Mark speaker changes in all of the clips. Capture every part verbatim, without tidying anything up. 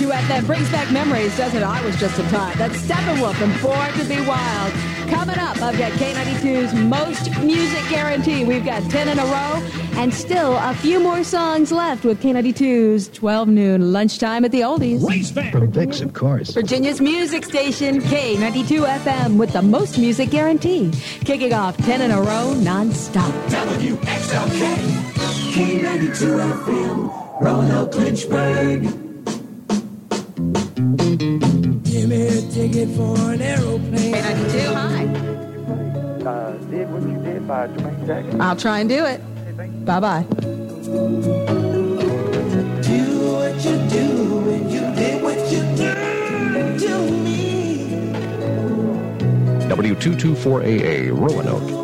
Speaker 1: ninety-two F M brings back memories, doesn't it? I was just a tot. That's Steppenwolf and Born to Be Wild. Coming up, I've got K ninety-two's Most Music Guarantee. We've got ten in a row, and still a few more songs left with K ninety-two's twelve noon lunchtime at the Oldies.
Speaker 2: Race fan. From Vicks, of course.
Speaker 1: Virginia's music station, K ninety-two F M, with the Most Music Guarantee. Kicking off ten in a row, non-stop.
Speaker 3: W X L K, K ninety-two F M, Roanoke, Lynchburg.
Speaker 4: Give me a ticket for an aeroplane.
Speaker 1: K ninety-two, hi.
Speaker 5: Uh, did what you did by Jermaine Jackson.
Speaker 1: I'll try and do it. Bye-bye.
Speaker 4: Do what you do, and you did what you did to me.
Speaker 2: W two twenty-four A A, Roanoke.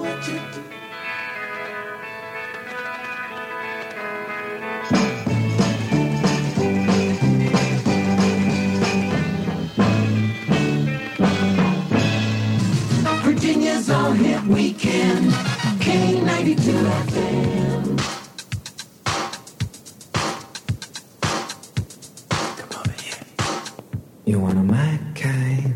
Speaker 3: Virginia's on hit weekend, K ninety-two F M.
Speaker 4: Come over here. You wanna my kind?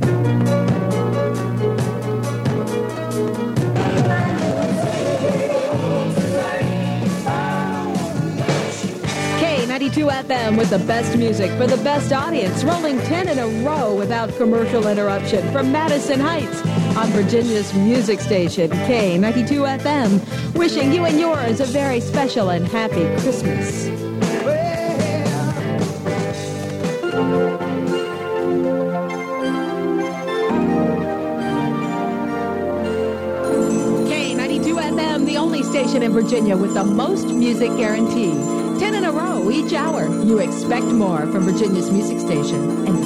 Speaker 1: K ninety-two F M with the best music for the best audience, rolling ten in a row without commercial interruption from Madison Heights on Virginia's music station, K ninety-two F M, wishing you and yours a very special and happy Christmas. K ninety-two F M, the only station in Virginia with the most music guarantee. Ten in a row each hour. You expect more from Virginia's music station and